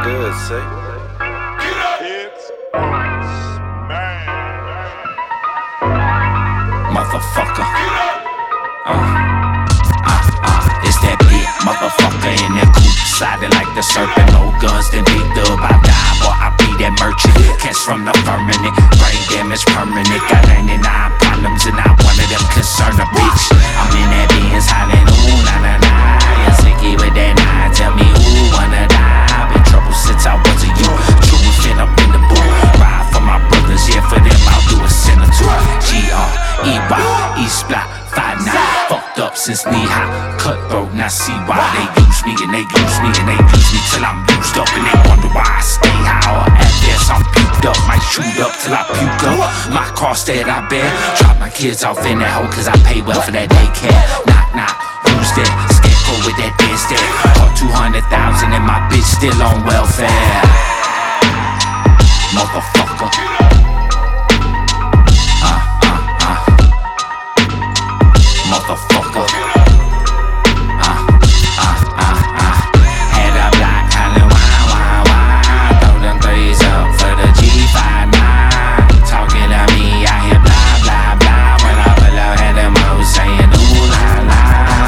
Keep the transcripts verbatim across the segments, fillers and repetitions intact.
good, say. It's man. Motherfucker. Uh, uh, uh, it's that big motherfucker in that coupe, sliding like the serpent. No guns, then big dub. I die, boy, I be that merchant. Catch from the firmament, brain damage permanent. Got ninety-nine problems and not one of them concern a bitch. I'm in that Benz hollering, ooh, nah, nah, nah. You sicky with that nine, tell me who wanna die. I've been trouble since I was a youth. True fit up in the booth. Ride for my brothers, yeah, for them I'll do a sinner too. G R E Y, East Block, five nine. Fucked up since knee high, cutthroat, now see why they use me and they use me and they use me till I'm used up and they wonder why I stay high or at this. I'm puked up, might shoot up till I puke up. My cross that I bear, drop my kids off in that hole cause I pay well for that daycare. Knock knock, who's there? Scarecrow with that dance there. Caught two hundred thousand and my bitch still on welfare. Motherfucker. Uh, uh, uh. Motherfucker. Uh, uh, uh, uh. Head up like hollering, wah, wah, wah. Throw them threes up for the G five nine. Talking to me, I hear blah, blah, blah. When I pull up, had them hoes saying ooh la la.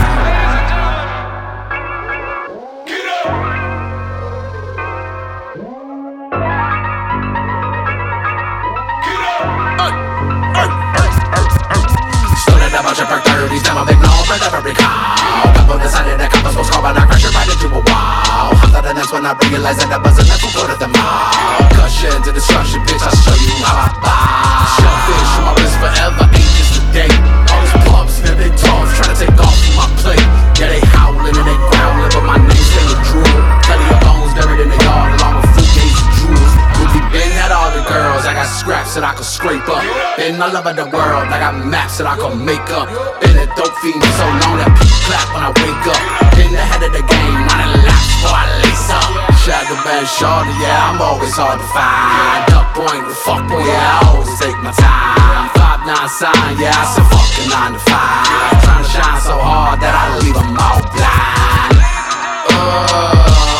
Stood a bunch of perk thirties, now I'm ignored for every call. Up on the side of the compass was called, but I crashed it right into a wall. Hopped out the next when I realized that I wasn't left for good at the mall. Cushion to destruction, bitch, I'll show you how I buy. Shellfish on my wrist forever, ain't just a day. All these pumps, then they toss, trying to take off from my plate. Yeah, they howling and they growling, but my name still a drool. Plenty of bones buried in the yard, along with fruitcakes and jewels. Ruby Ben had all the girls, I got scraps that I could scrape up. Been my love of the world, I got maps that I could make up. Been a dope fiend so long that people clap when I wake up. Been the head of the game, running laps before I lace up. Shagger band shorty, yeah, I'm always hard to find. Duck point, the fuck boy, yeah, I always take my time. Five nine sign, yeah, I said fucking nine to five. Trying to shine so hard that I leave them all blind. Uh,